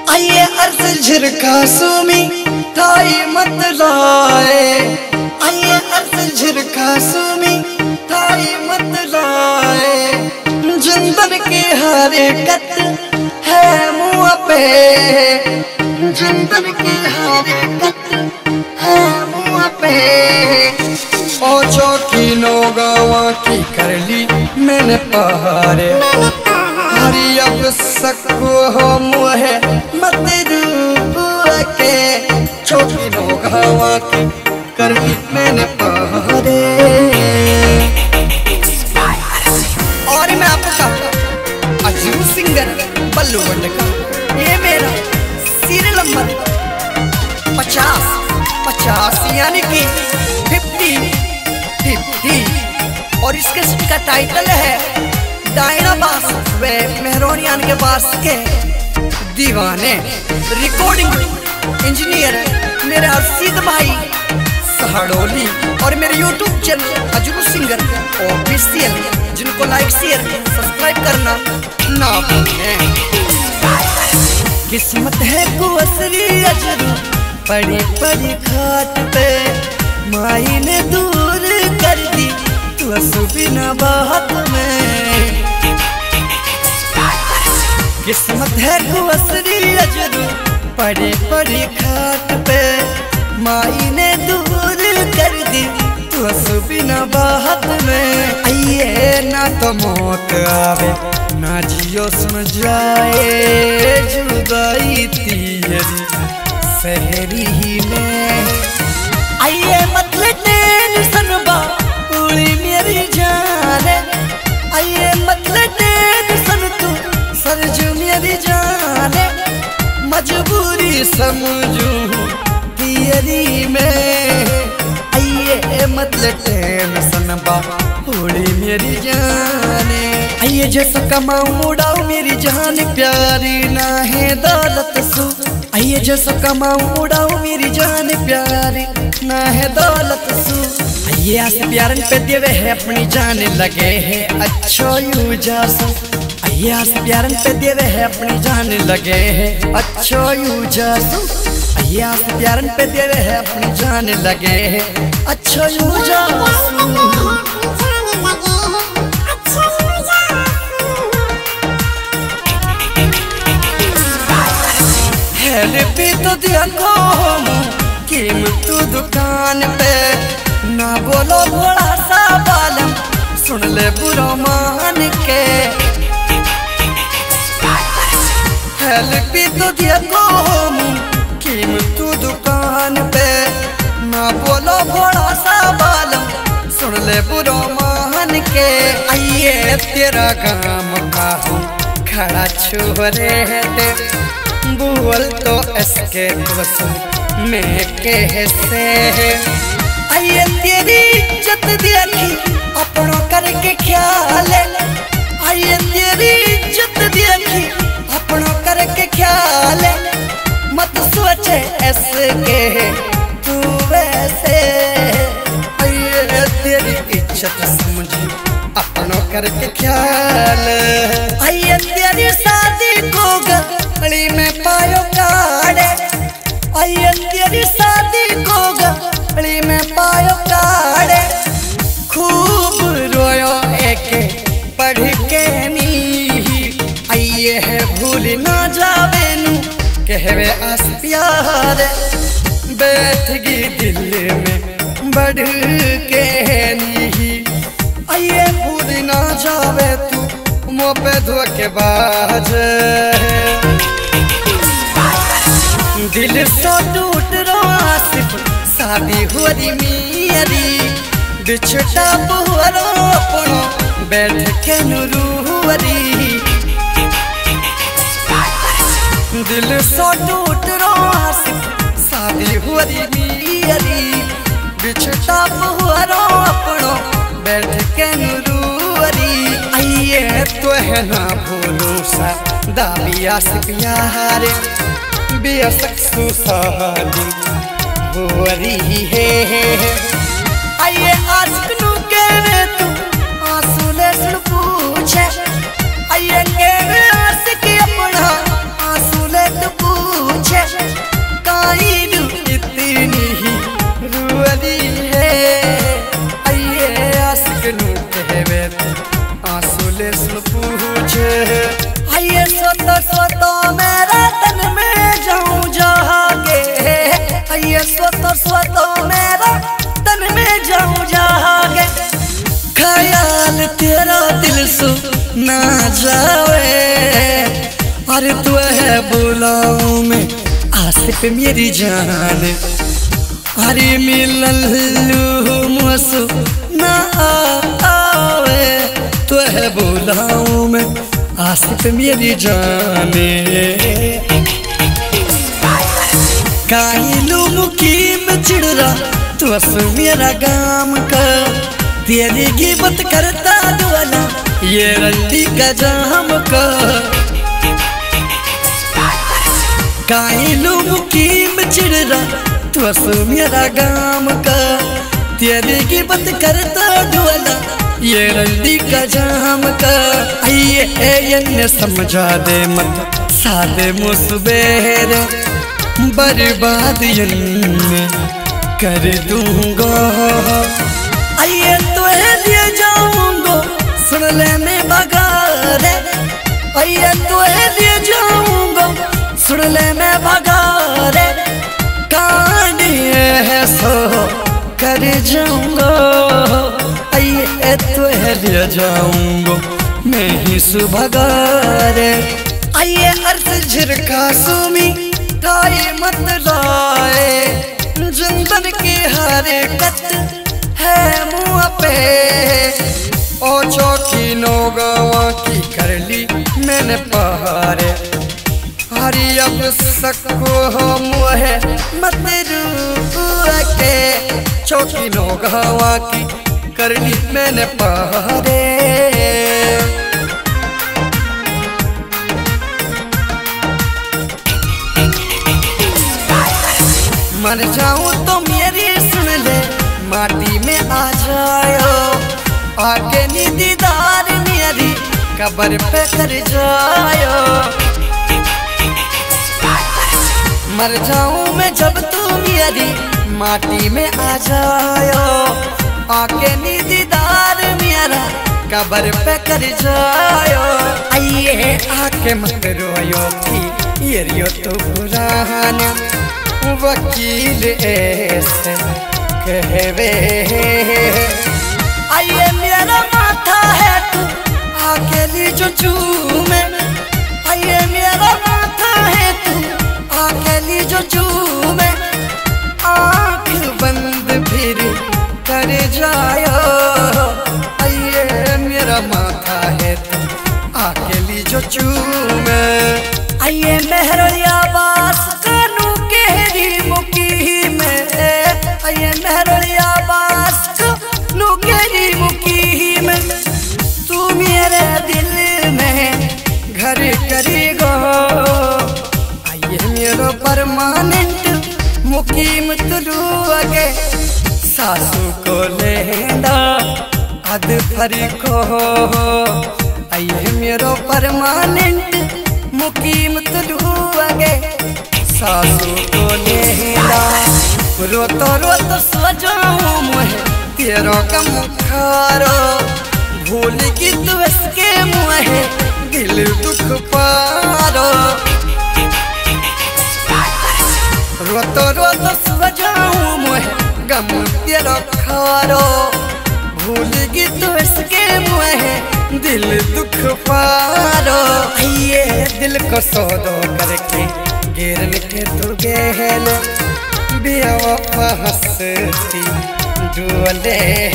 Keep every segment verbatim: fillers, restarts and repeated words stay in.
आइए अर्ज झिरका सुमी थाई मत लाए, आइए अर्ज झिरका सुमी थाई मत लाए। जिंदन की हरकत है मुँह पे, जिंदन की हरकत है मुँह पे। ओ चौकी नौगावा की कर ली मैंने पहाड़े, हरी अब सको हो मुहे मत रूबुआ के। चौकी नौगावा की कर ली मैंने पहाड़े। और मैं आपका अजीब सिंगर बल्लू बंड का ये मेरा सीरियल नंबर पचास पचास यानी कि फिफ्टी फिफ्टी। और इसके का टाइटल है डायना बास वे मेहरोनियान के पास के दीवाने। रिकॉर्डिंग इंजीनियर मेरे हर्षित भाई सहड़ोली और मेरे YouTube channel Ajru singer official, जिनको लाइक शेयर सब्सक्राइब करना ना भूलें। किस्मत है कुअसरी अजरू पड़ी पड़ी खाट पे, माई ने दूर कर दी तू बिना बात में। किस्मत है कुअसरी अजरू पड़ी पड़ी खाट पे, माई ने दूर कर दी तू बिना बात में। आइए ना तो मौत आवे ना जियो सुन जाए जुदाई तेरी सहरी ही में। आइए मतलब टेंशन बा पूरी मेरी जान, आइए मतलब टेंशन तू सरजू मेरी जान। मजबूरी समझू तेरी में, आइए मतलब टेंशन बा पूरी मेरी जान। आइए जैसा कमाऊं उड़ाऊं मेरी जान प्यारी ना है दौलत सू। आइए जैसा कमाऊं उड़ाऊं मेरी जान प्यारी ना है दौलत सू। आइए आस प्यारन पे देवे है अपनी जान लगे है अच्छो यू जासू। आइए आस प्यारन पे देवे है अपनी जान लगे है अच्छो यू जासू। आइए आस प्यारन पे देवे है अपनी जान लगे है अच्छो यू जासू। भी तो देखो कीमत दुकान पे, ना बोलो बड़ा सा बालम सुन ले बुरा मान के। भी तो देखो कीमत दुकान पे, ना बोलो बड़ा सा बालम सुन ले बुरा मान के। आइए तेरा काम का हूँ खड़ा छुरे है बोल तो इसके वसूल में कैसे। आइए तेरी इज्जत देखी अपनों करके ख्याल, आइए तेरी इज्जत देखी अपनों करके ख्याल। मत सोचे ऐसे के तू वैसे, आइए तेरी इज्जत समझी अपनों करके ख्याल। आइए तेरी शादी को गली में पायो काड़े, आइए तेरी शादी को गली में पायो काड़े। खूब रोयो एक पढ़ के नी, आइए है भूल ना जावे नू कहवे आस प्यार। बैठ गई दिल में बढ़ के नी, आइए भूल ना जावे तू मुँह पे धोखेबाज। दिल सो टूट रो आसिफ शादी हो रही मेरी, बिछड़ा बुहरो अपनो बैठ के नूरूवरी। दिल सो टूट रो आसिफ शादी हो रही मेरी, बिछड़ा बुहरो अपनो बैठ के नूरूवरी। आइए तो है ना भूलू सा दाबी आस प्यार, बेसक सुसादी हो रही है। आइए आशिक नू कहवे तू आंसू ले सुन पूछे, आइए कहवे आशिक अपना आंसू ले तू पूछे। जावे। अरे तू है बुलाऊं मैं आसिफ मेरी जान, अरे मिललू मुसु ना आवे। तू है बुलाऊं मैं आसिफ मेरी जाने, काहिलू मुकीम चिड़रा तू असु मेरा गाम का। तेरी गिबत करता दुआला ये रंडी का जाम का। काहिलू मुकीम चिड़रा तू असु मेरा गाम का। तेरी गिबत करता दुआला ये रंडी का जाम का। आइए ये समझा दे मत सादे मुसबेर, बर्बाद यन्ने कर दूंगा। आइए तो लिए जाऊंगा सुन ले मैं बगारे, आइए तो लिए जाऊंगा सुन ले मैं बगारे। कांड है सो कर जाऊंगा, आइए तो लिए जाऊंगा मैं ही सुबह गारे। आइए अर्ज झिरका सुमी ताए मत लाए, जंदन की हरे कत है मुँह पे। ओ चौकी नौगवा की कर ली मैंने पहारे, हरी अब सको हो मुँह मत रूआ के। चौकी नौगवा की कर ली मैंने पहारे। मर जाऊं तो मेरी सुन ले माटी में आ जाओ, आके नी दीदार मेरी कब्र पे कर जाओ। मर जाऊं मैं जब तू मेरी माटी में आ जाओ, आके नी दीदार मेरा कब्र पे कर जाओ। आइए आके मत रोयो की ये रियो तो पुराना वकील ऐसे कहवे। आइए मेरा माथा है तू आके ली जो चूमे, आइए मेरा माथा है तू आके ली जो चूमे। आँख बंद फिर कर जायो, आइए मेरा माथा है तू आके ली जो चूमे। आइए मेहरिया बास कानू मुकी में, आइए मेहरिया बास कानू केरी मुकी में। तू मेरे दिल में घर करेगा, आइए मेरो परमानेंट मुकीम तुलू आगे। सासू को लेंदा अद फरी को, आइए मेरो परमानेंट मुकीम तुलू आगे। सासू को लेंदा रो तो रो तो सो जाऊं मुँह तेरो का मुखारो। भूल की तू इसके मुँह दिल दुख पारो। रो तो रो तो सो जाऊं मुँह गम तेरो खारो। भूल की तू इसके मुँह दिल दुख पारो। आइए दिल को सौदो करके गिरन के तू गेल बेवफा हंसती डोले।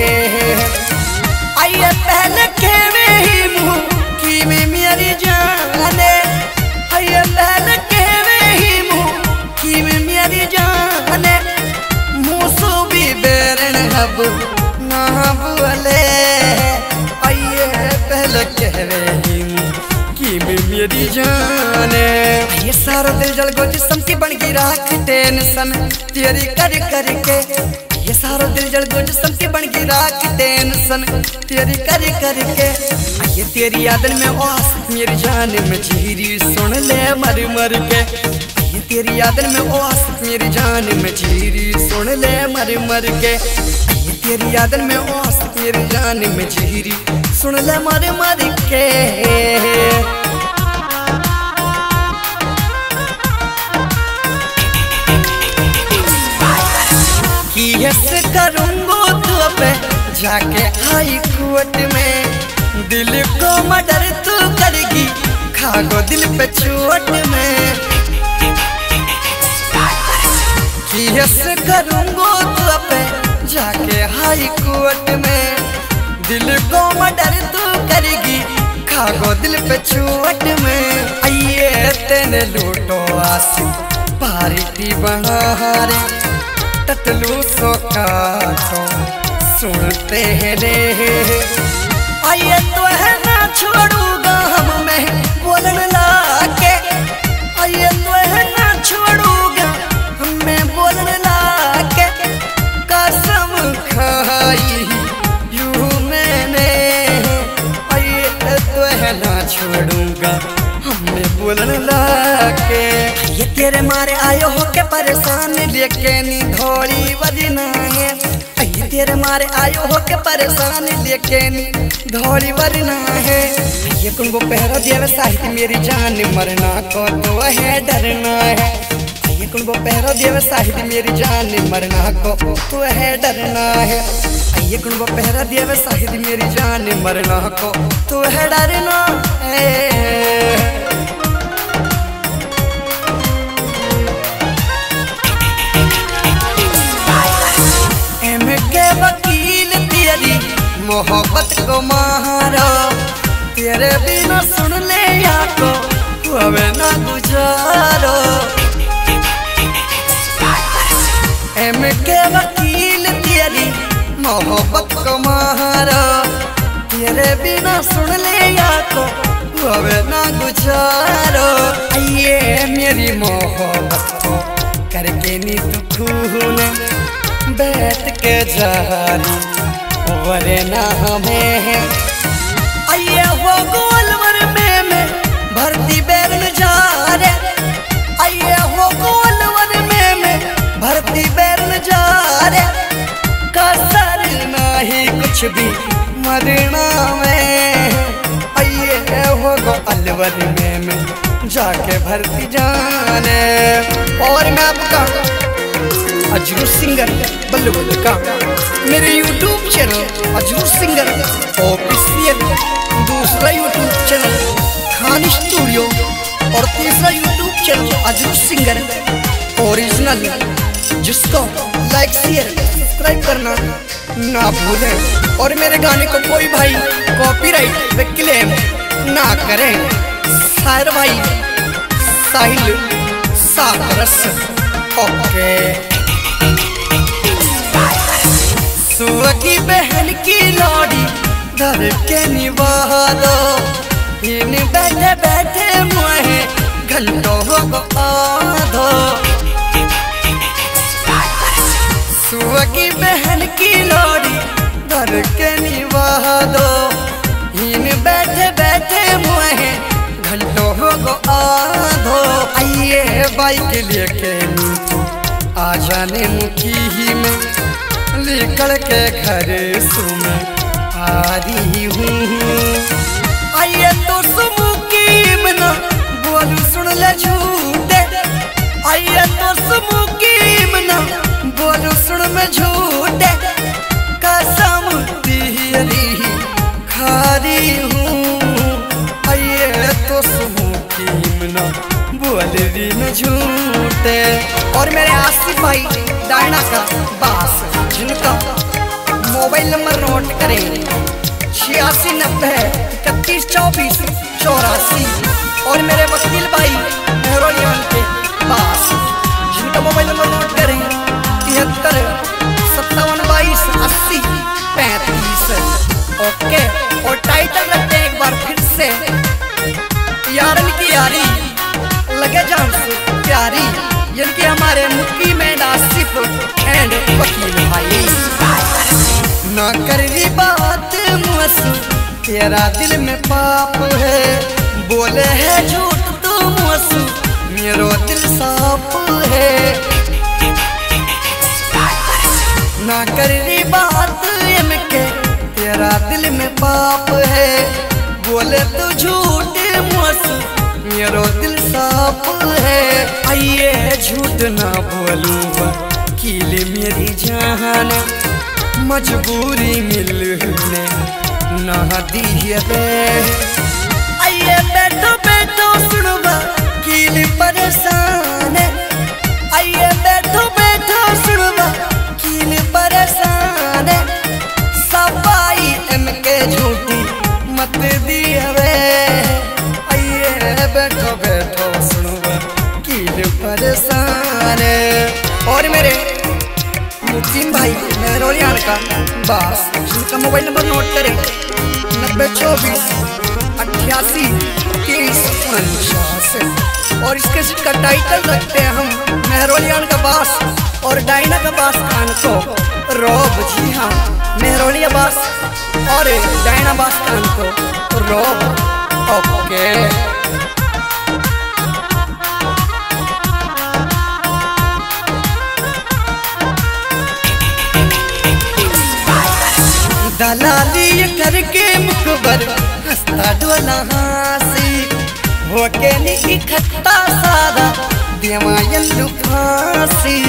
आइए पहले खेवे ही मुँह की में मेरी जाने, आइए पहले खेवे ही मुँह की में मेरी जाने। मुँसो भी बेरन अब ना बोले, आइए पहले कहवे ही मुँह की में मेरी जाने। ये सारा दिल जल गो जिस्म की बन गई राख टेंशन तेरी कर करके। ये सारा दिल जल गो जिस्म की बन गई राख टेंशन तेरी कर करके। ये तेरी यादन में ओस मेरी जान में चीरी सुन ले मर मर के। ये तेरी यादन में ओस मेरी जान में चीरी सुन ले मर मर के। ये तेरी यादन में ओस मेरी जान में चीरी सुन ले मर मर के। यस करूँगो तो पे जाके हाई कोर्ट में दिल को मर्डर तू करेगी खागो दिल पे चोट में। केस करूंगो तो पे जाके हाई कोर्ट में। दिल को मर्डर तू करेगी खागो दिल पे चोट में। आइए तेने लूटो आसी पार्टी बना रे टटलू सो काटो सुनते हैं रे। आइए तो है ना छोड़ूंगा हम में बोलन लाके। आइए तो है ना छोड़ूंगा हम में बोलन लाके। कसम खाई यूं मैंने। आइए तो है ना छोड़ूंगा हमें बोलन लाके। ये तेरे मारे आयो हो के परेशान लेके नी धोड़ी बजना है। ये तेरे मारे आयो हो के परेशान लेके नी धोड़ी बजना है। ये कुंगो पहरा दिया साहित्य मेरी जान मरना को तो है डरना है। ये कुंगो पहरा दिया साहित्य मेरी जान मरना को तो है डरना है। ये कुंगो पहरा दिया साहित्य मेरी जान मरना को तो है डरना है। के वकील तेरी मोहब्बत को मारो। तेरे बिना सुन ले या को हमें ना गुजारो। एम के वकील तेरी मोहब्बत को मारो। तेरे बिना सुन ले या को हमें ना गुजारो। ये मेरी मोहब्बत को करके नी तू खून बैठ के जारी वरना हमें है। आइए वो गोलवर में में भर्ती बैरन जा रे। आइए वो गोलवर में में भर्ती बैरन जा रे। कसर नहीं कुछ भी मरना में। आइए वो गोलवर में में जाके भर्ती जाने। और मैं आपका अजरू सिंगर बल्लू बल्लू का मेरे YouTube channel Ajru singer official, दूसरा यूट्यूब चैनल खान स्टूडियो और तीसरा YouTube channel Ajru singer original, जिसको लाइक शेयर सब्सक्राइब करना ना भूलें। और मेरे गाने को कोई भाई कॉपीराइट पे क्लेम ना करें। शायर भाई साहिल सारस ओके। सुआ की बहन की लौड़ी धर के निभा दो। इन बैठे बैठे मुहे घंटों को आधो। सुआ की बहन की लौड़ी धर के निभा दो। इन बैठे बैठे मुहे घंटों को आधो। आइए बाइक लेके आ जाने मुखी ही में निकल के घर सुन आ रही हूँ। आइए तो सुमुकीम ना बोलू सुन ले झूठे। आइए तो सुमुकीम ना बोलू सुन में झूठे। कसम तेरी खा रही हूँ। आइए तो सुमुकीम ना बोल में झूठे। और मेरे आसिफ भाई डायना का बास, जिनका मोबाइल नंबर नोट करें छियासी नब्बे इकतीस चौबीस चौरासी। और मेरे वकील भाई मेहरोलियन के पास, जिनका मोबाइल नंबर नोट करें तिहत्तर सत्तावन बाईस अस्सी पैंतीस ओके। और टाइटल रखते हैं एक बार फिर से, यारन की यारी लगे जान से प्यारी। जिनके हमारे मुक्की में नासिफ एंड वकील भाई। ना कर रही बात मुझसे तेरा दिल में पाप है। बोले है झूठ तो मुझसे मेरो दिल साफ है। ना कर रही बात इनके तेरा दिल में पाप है। बोले तो झूठ मुझसे मेरो दिल साफ है। आइए झूठ ना बोलूँ वकील मेरी जान। मजबूरी मिलने ना दी रे। आइए बैठो बैठो सुनो वकील परेशान है। आइए बैठो बैठो सुनो वकील परेशान है। सफाई इनके झूठी मत दिए। आइए बैठो बैठो सुनो वकील परेशान है। और मेरे मुतीम भाई मेहरोलियान का बास, जिनका मोबाइल नंबर नोट करें नब्बे चौबीस अट्ठासी तीस उनचास। और इसके का टाइटल रखते हैं हम मेहरोलियान का बास और डायना का बास खान को रोब। जी हाँ, मेहरोलिया बास और डायना बास खान को रोब। ओके दलाली करके मुखबर हंसता डोला हासी होके नी इकट्ठा सारा देवायल्लू फांसी।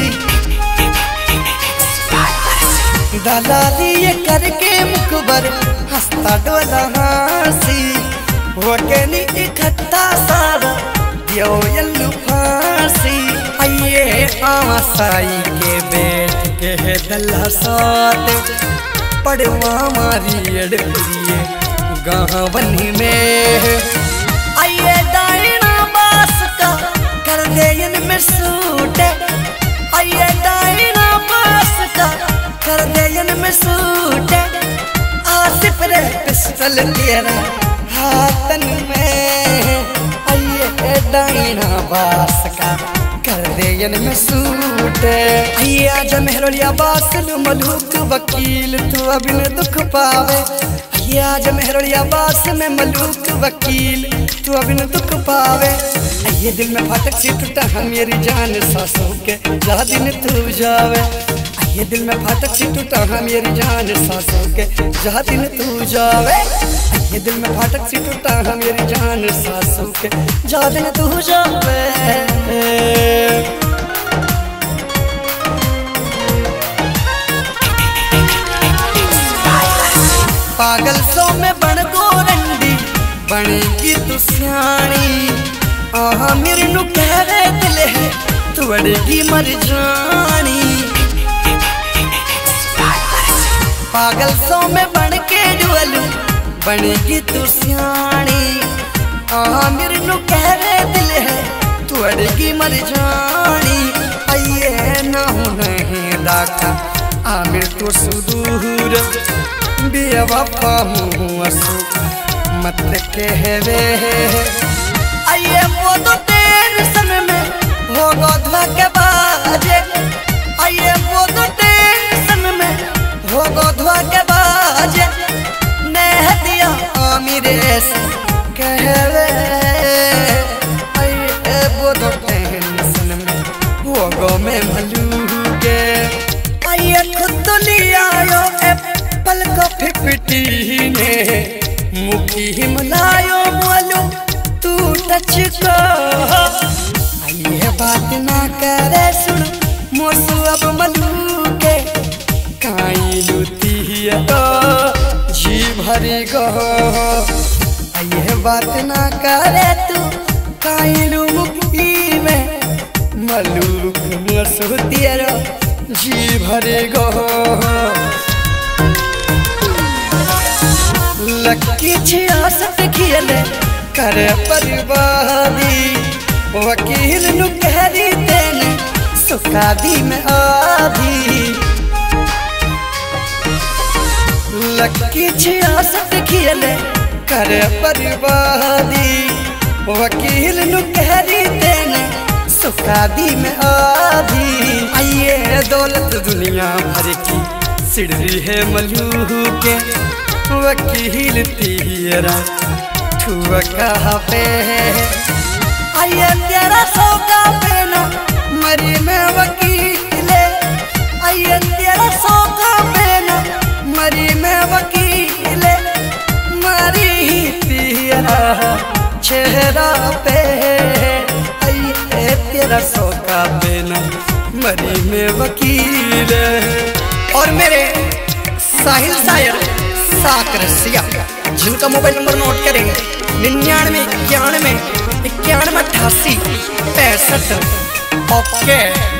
दलाली करके मुखबर हंसता डोला हासी होके नी इकट्ठा सारा देवायल्लू फांसी। आइए आसाई के बैठ के दल्ला साथ पड़वा मारी अड़िए गावनी में। आइए डायना बास का कर दे इनमें सूट। आइए डायना बास का कर दे इनमें सूट। आसिफ रे पिस्टल तेरा हाथन में। आइए डायना बास का कर दे इनमें सूट। आइए आजा मेहरोलिया बास मलूक वकील तू अभी न दुख पावे। आइए आजा मेहरोलिया बास में मलूक वकील तू अभी न दुख पावे। आइए दिल में फाटक सी टूटा हम मेरी जान सासों के जा दिन तू जावे। आइए दिल में फाटक सी टूटा हम मेरी जान सासों के जा दिन तू जावे। आइए दिल में फाटक सी टूटा हम मेरी जान सासों के जा दिन तू जावे। पागल सो में बन गोरंडी बनेगी तू सियाणी। आहा मेरे नु कह रहे दिल है तू अड़ेगी मर जानी। पागल सो में बन के डुअलू बनेगी तू सियाणी। आहा मेरे नु कह रहे दिल है तू अड़ेगी मर जानी। आइए ना हो नहीं दाखा आमिर तो सुदूर बेवफा हूँ असु मत कहवे। आइए वो तो टेंशन में होगा धोखेबाज। आइए वो तो टेंशन में होगा धोखेबाज। नहीं दिया आमिर से कहवे। आइए वो तो टेंशन में होगा मैं मलूके। आइए खुद तो लिया आयो पल को फिफ्टी ने मुखी मलायो बोलो तू टच को। आइए बात ना करे सुन मोसू अब मलूके काई लुती तो जी भरी गो। आइए बात ना करे तू काई लू मुखी में मलूक मोसू तेरा जी भरी गो। लक्की छियासठ खेले करे बर्बादी वकील नु कहरी तेने सुखादी में आधी। लक्की छियासठ खेले करे बर्बादी वकील नु कहरी तेने सुखादी में आधी। आइए दौलत दुनिया भर की सिड़री है मलूक के वकील तेरा ठुआ कहाँ पे है। आइए तेरा सौका पे ना मरी में वकील। आइए तेरा सौका पे ना मरी में वकील। मरी तेरा चेहरा पे। आइए तेरा सौका पे ना मरी में वकील। और मेरे साहिल शायर साक रसिया, जिनका मोबाइल नंबर नोट करेंगे निन्यानवे इक्यानवे इक्यानवे अठासी पैंसठ। ओके।